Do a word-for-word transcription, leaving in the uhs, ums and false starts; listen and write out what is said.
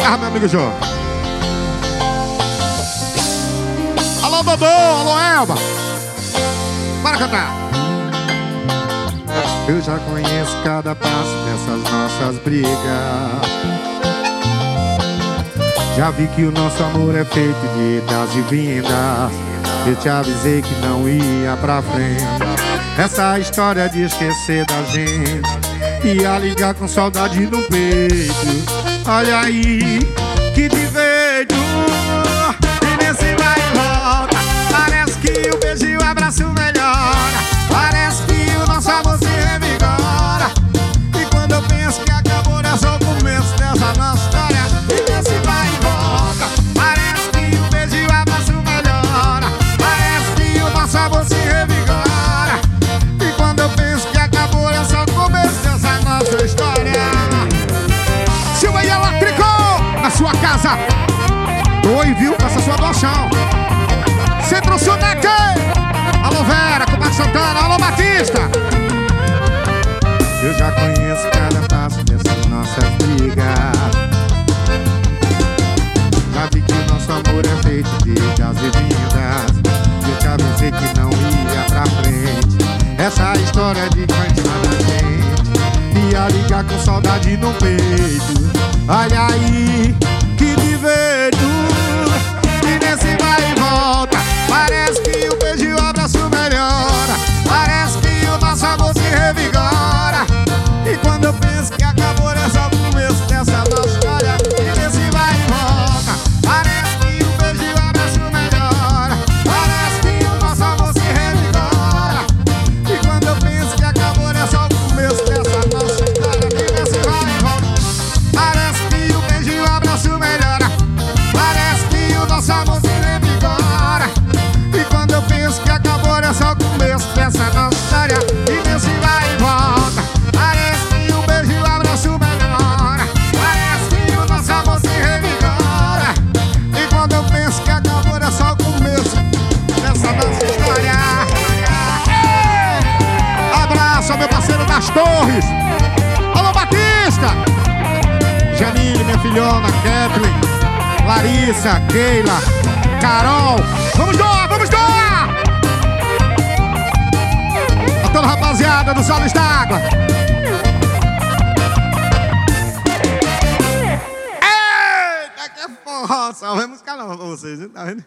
Ah, meu amigo João. Alô, Dodô, alô, Elba. Bora cantar. Eu já conheço cada passo dessas nossas brigas. Já vi que o nosso amor é feito de idas e vindas. Eu te avisei que não ia pra frente. Essa história de esquecer da gente ia ligar com saudade no peito. Olha aí, que de jeito. E nesse vai e volta, parece que o beijo e o abraço melhora. Parece que o nosso amor se revigora. E quando eu penso que acabou, é só o começo dessa nossa história. E nesse vai e volta, parece que o beijo e o abraço melhora. Parece que o nosso amor se revigora. E quando eu penso que acabou, é só o começo dessa nossa história. Silva e Elétrico, na sua casa. Oi, viu? Faça sua doação. Centro Suneque. Alô, Vera, Compadre Santana. Alô, Batista. Eu já conheço cada passo dessas nossas brigas. Já vi que o nosso amor é feito de idas e vindas. Eu te avisei que não ia pra frente. Essa história de cansar da gente ia ligar com saudade no peito. Olha aí, que de jeito. E nesse vai e volta, parece que o beijo e o abraço melhora. Parece que o nosso amor se revigora. E quando eu penso que acabou, é só o começo dessa nossa história. E nesse vai e volta, parece que o beijo e o abraço melhora. Parece que o nosso amor se revigora. E quando eu penso que acabou, é só o começo dessa nossa história. E nesse vai e volta, parece que o beijo e o abraço melhora. Parece que o nosso amor se revigora. E quando eu penso que acabou, é só o começo dessa nossa história. E nesse vai e volta, parece que o beijo e o abraço melhora. Parece que o nosso amor se revigora. E quando eu penso que acabou, é só o começo dessa nossa história. Abraço ao meu parceiro das Torres. Alô, Batista. Janine, minha filhona, Kathleen, Larissa, Keila, Carol. Vamos doar, vamos doar! A toda rapaziada dos Olhos d'Água. Eita, que forró! Só vai música nova pra vocês, hein? Tá vendo?